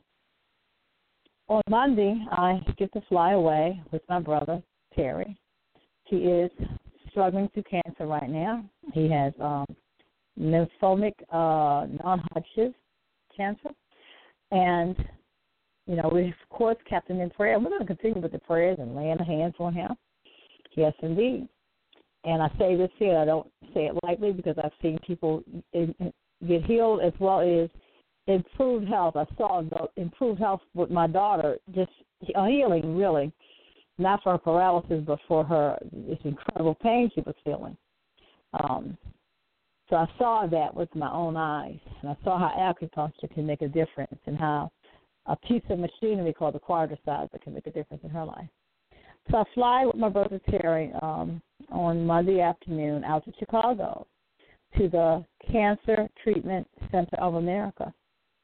Speaker 2: on Monday, I get to fly away with my brother, Terry. He is struggling through cancer right now. He has um, lymphomic uh, non-Hodgkin's cancer. And, you know, we, of course, kept him in prayer. We're going to continue with the prayers and laying the hands on him. Yes, indeed. And I say this here, I don't say it lightly because I've seen people in, in, get healed as well as improved health. I saw the improved health with my daughter, just a healing, really, not for her paralysis, but for her this incredible pain she was feeling. Um, so I saw that with my own eyes, and I saw how acupuncture can make a difference and how a piece of machinery called the quadriciser can make a difference in her life. So I fly with my brother Terry um, on Monday afternoon out to Chicago to the Cancer Treatment Center of America.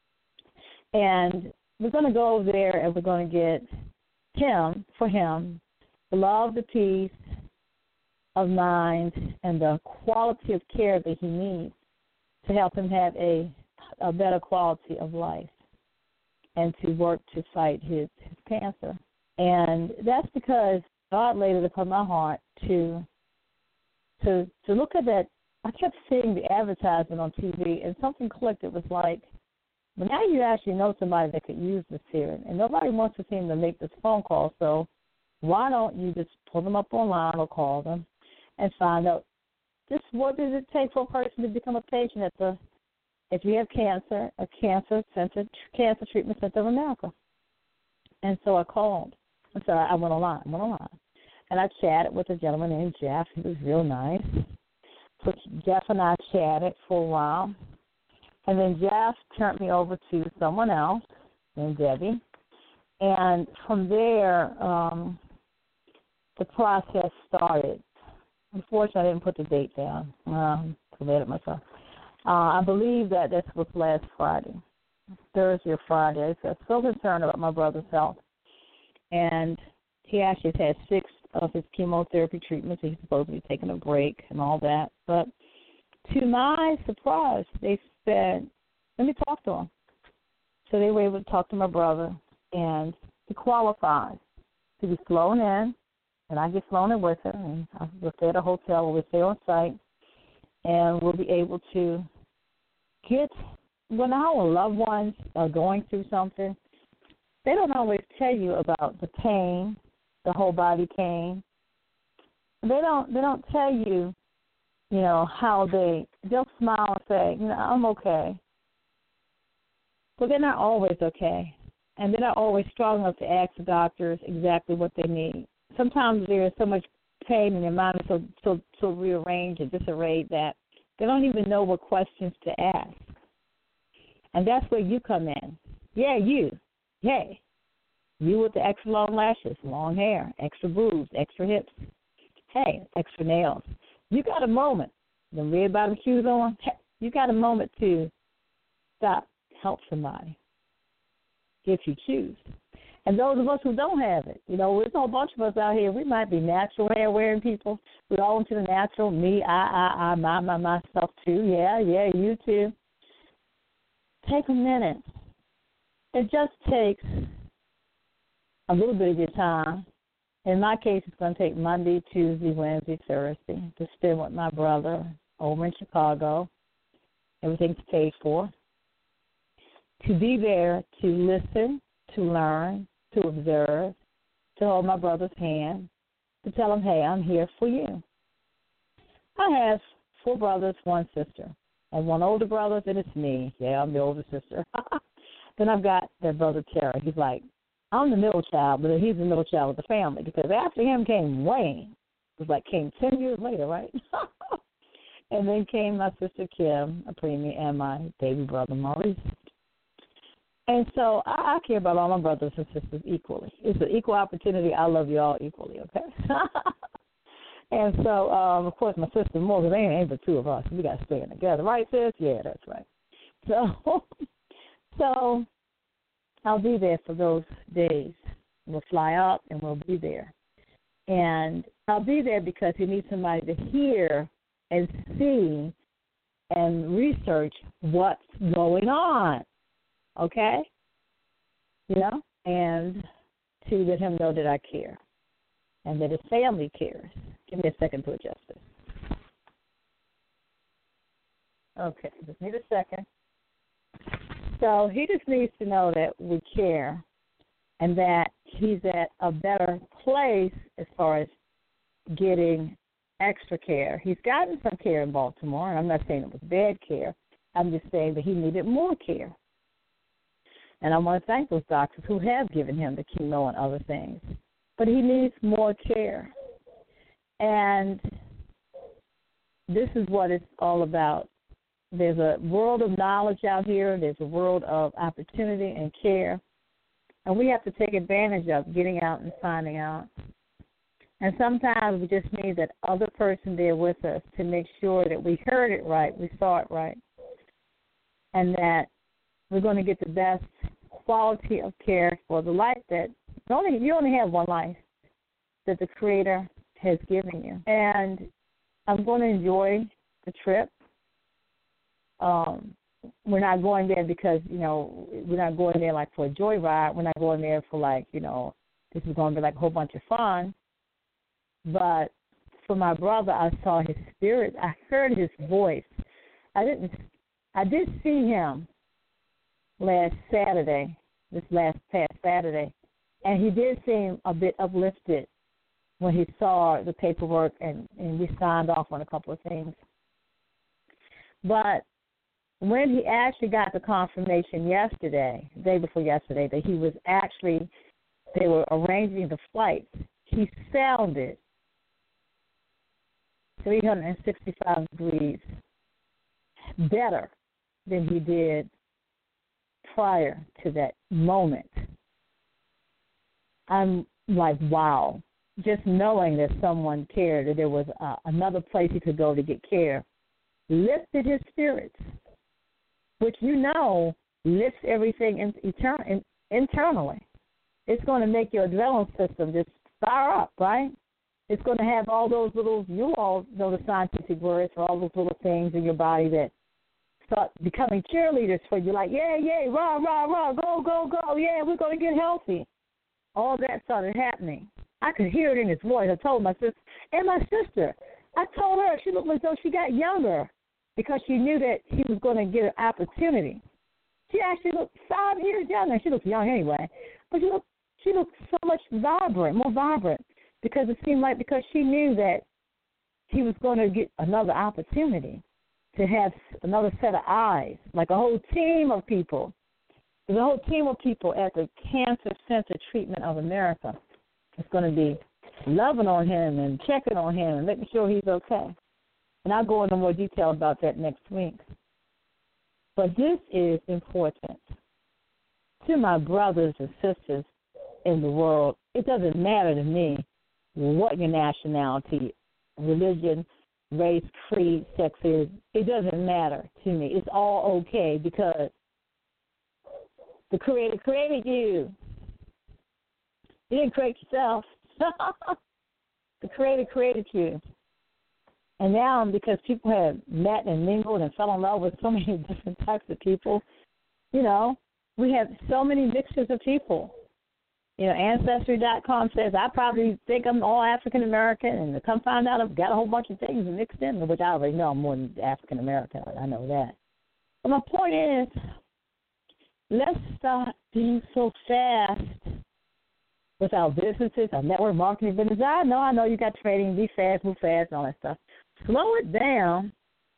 Speaker 2: And we're going to go over there and we're going to get him, for him, the love, the peace of mind, and the quality of care that he needs to help him have a, a better quality of life and to work to fight his, his cancer. And that's because God laid it upon my heart to to to look at that. I kept seeing the advertisement on T V, and something clicked. It was like, well, now you actually know somebody that could use this serum, and nobody wants to seem to make this phone call, so why don't you just pull them up online or call them and find out just what does it take for a person to become a patient at the, if you have cancer, a cancer center, Cancer Treatment Center of America. And so I called. I'm sorry, I went online, I went online. And I chatted with a gentleman named Jeff. He was real nice. So Jeff and I chatted for a while. And then Jeff turned me over to someone else named Debbie. And from there, um, the process started. Unfortunately, I didn't put the date down. Um, committed myself. Uh, I believe that this was last Friday, Thursday or Friday. So I was so concerned about my brother's health. And he actually has had six of his chemotherapy treatments. He's supposed to be taking a break and all that. But to my surprise, they said, let me talk to him. So they were able to talk to my brother, and he qualifies to be flown in, and I get flown in with him, and we'll stay at a hotel, we'll stay on site, and we'll be able to get, when our loved ones are going through something, they don't always tell you about the pain, the whole body pain. They don't they don't tell you, you know, how they, they'll smile and say, you know, I'm okay. But they're not always okay. And they're not always strong enough to ask the doctors exactly what they need. Sometimes there is so much pain and their mind is so, so, so rearranged and disarrayed that they don't even know what questions to ask. And that's where you come in. Yeah, you. Hey, you with the extra long lashes, long hair, extra boobs, extra hips. Hey, extra nails. You got a moment. The red bottom shoes on. Hey, you got a moment to stop. help somebody if you choose. And those of us who don't have it, you know, there's a whole bunch of us out here. We might be natural hair wearing people. We're all into the natural. Me, I, I, I, my, my, myself too. Yeah, yeah, you too. Take a minute. It just takes a little bit of your time. In my case, it's going to take Monday, Tuesday, Wednesday, Thursday to spend with my brother over in Chicago. Everything's paid for. To be there to listen, to learn, to observe, to hold my brother's hand, to tell him, hey, I'm here for you. I have four brothers, one sister. And one older brother, then it's me. Yeah, I'm the older sister. Then I've got that brother Terry. He's like, I'm the middle child, but he's the middle child of the family because after him came Wayne. It was like came ten years later, right? And then came my sister Kim, a preemie, and my baby brother Maurice. And so I, I care about all my brothers and sisters equally. It's an equal opportunity. I love you all equally, okay? And so, um, of course, my sister more, because there ain't but two of us. We got to stay together. Right, sis? Yeah, that's right. So, so I'll be there for those days. We'll fly up, and we'll be there. And I'll be there because he needs somebody to hear and see and research what's going on, okay? You know, and to let him know that I care and that his family cares. Give me a second to adjust this. Okay, just need a second. So he just needs to know that we care and that he's at a better place as far as getting extra care. He's gotten some care in Baltimore, and I'm not saying it was bad care. I'm just saying that he needed more care. And I want to thank those doctors who have given him the chemo and other things. But he needs more care. And this is what it's all about. There's a world of knowledge out here. There's a world of opportunity and care. And we have to take advantage of getting out and finding out. And sometimes we just need that other person there with us to make sure that we heard it right, we saw it right, and that we're going to get the best quality of care for the life that you only, you only have one life that the Creator has given you. And I'm going to enjoy the trip. Um, we're not going there because, you know, we're not going there like for a joyride. We're not going there for like, you know, this is going to be like a whole bunch of fun. But for my brother, I saw his spirit. I heard his voice. I didn't. I did see him last Saturday, this last past Saturday, and he did seem a bit uplifted when he saw the paperwork and, and we signed off on a couple of things. But when he actually got the confirmation yesterday, the day before yesterday, that he was actually, they were arranging the flights, he sounded three hundred sixty-five degrees better than he did prior to that moment. I'm like, wow. Just knowing that someone cared, that there was uh, another place he could go to get care, lifted his spirits, which you know lifts everything in, etern- in, internally. It's going to make your adrenaline system just fire up, right? It's going to have all those little, you all know the scientific words for all those little things in your body that start becoming cheerleaders for you, like, yeah, yeah, rah, rah, rah, go, go, go, yeah, we're going to get healthy. All that started happening. I could hear it in his voice. I told my sister, and my sister, I told her she looked as though she got younger because she knew that he was going to get an opportunity. She actually looked five years younger. She looked young anyway, but she looked, she looked so much vibrant, more vibrant, because it seemed like because she knew that he was going to get another opportunity to have another set of eyes, like a whole team of people. There's a whole team of people at the Cancer Center Treatment of America. It's going to be loving on him and checking on him and making sure he's okay. And I'll go into more detail about that next week. But this is important to my brothers and sisters in the world. It doesn't matter to me what your nationality, religion, race, creed, sex is. It doesn't matter to me. It's all okay because The Creator created you. You didn't create yourself. The Creator created you. And now, because people have met and mingled and fell in love with so many different types of people, you know, we have so many mixtures of people. You know, Ancestry dot com says, I probably think I'm all African-American, and come find out I've got a whole bunch of things mixed in, which I already know I'm more than African-American. I know that. But my point is, let's stop being so fast with our businesses, our network marketing business. I know, I know you got trading, be fast, move fast, and all that stuff. Slow it down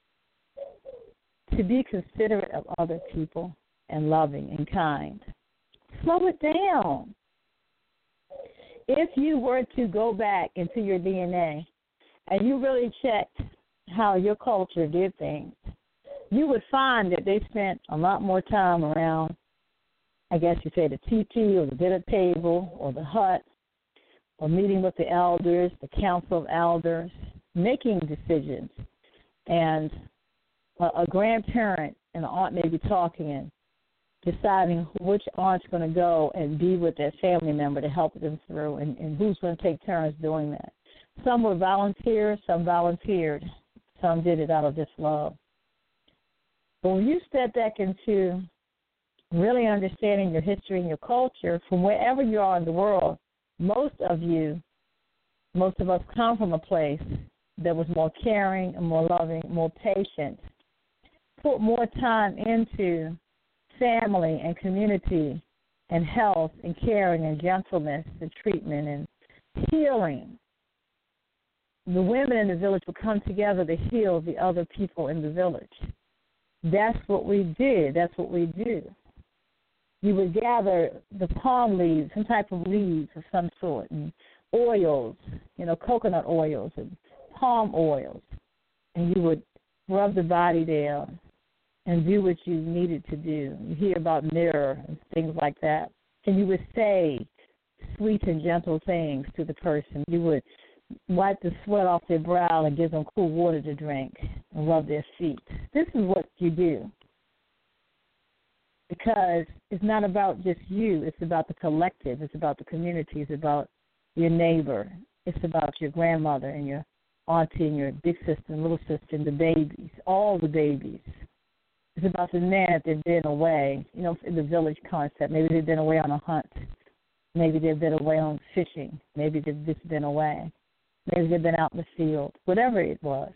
Speaker 2: to be considerate of other people and loving and kind. Slow it down. If you were to go back into your D N A and you really checked how your culture did things, you would find that they spent a lot more time around, I guess you say, the teepee or the dinner table or the hut, or meeting with the elders, the council of elders, making decisions. And a, a grandparent and an aunt may be talking and deciding which aunt's going to go and be with their family member to help them through, and, and who's going to take turns doing that. Some were volunteers, some volunteered, some did it out of just love. But when you step back into really understanding your history and your culture, from wherever you are in the world, most of you, most of us come from a place that was more caring and more loving, more patient, put more time into family and community and health and caring and gentleness and treatment and healing. The women in the village would come together to heal the other people in the village. That's what we did. That's what we do. You would gather the palm leaves, some type of leaves of some sort, and oils, you know, coconut oils and palm oils, and you would rub the body down and do what you needed to do. You hear about mirror and things like that. And you would say sweet and gentle things to the person. You would wipe the sweat off their brow and give them cool water to drink and rub their feet. This is what you do. Because it's not about just you. It's about the collective. It's about the community. It's about your neighbor. It's about your grandmother and your auntie and your big sister and little sister and the babies, all the babies. It's about the men that they've been away, you know, in the village concept. Maybe they've been away on a hunt. Maybe they've been away on fishing. Maybe they've just been away. Maybe they've been out in the field. Whatever it was.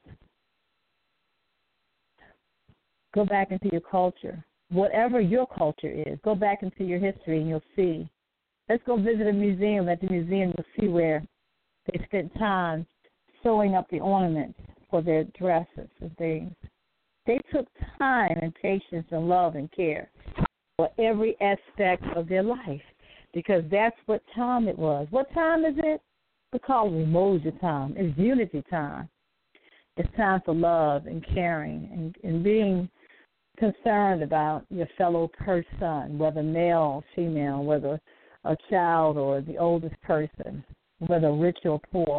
Speaker 2: Go back into your culture. Whatever your culture is, go back into your history and you'll see. Let's go visit a museum. At the museum, you'll see where they spent time sewing up the ornaments for their dresses and things. They took time and patience and love and care for every aspect of their life, because that's what time it was. What time is it? We call it emoji time. It's unity time. It's time for love and caring and, and being concerned about your fellow person, whether male or female, whether a child or the oldest person, whether rich or poor.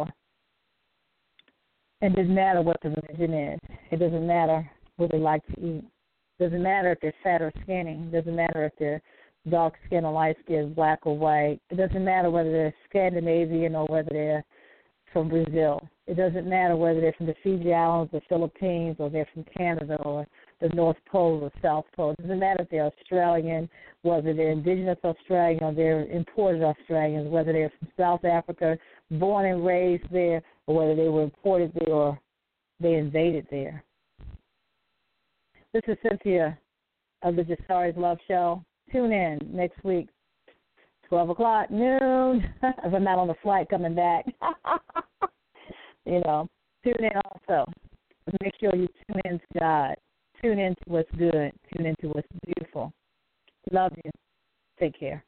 Speaker 2: It doesn't matter what the religion is. It doesn't matter what they like to eat. It doesn't matter if they're fat or skinny. It doesn't matter if they're dark skin or light skin, black or white. It doesn't matter whether they're Scandinavian or whether they're from Brazil. It doesn't matter whether they're from the Fiji Islands, the Philippines, or they're from Canada or the North Pole or South Pole. It doesn't matter if they're Australian, whether they're indigenous Australian or they're imported Australians, whether they're from South Africa, born and raised there, or whether they were imported there or they invaded there. This is Cynthia of the Jasari's Love Show. Tune in next week, twelve o'clock, noon, if I'm not on the flight coming back. You know, tune in also. Make sure you tune in to God. Tune in to what's good. Tune in to what's beautiful. Love you. Take care.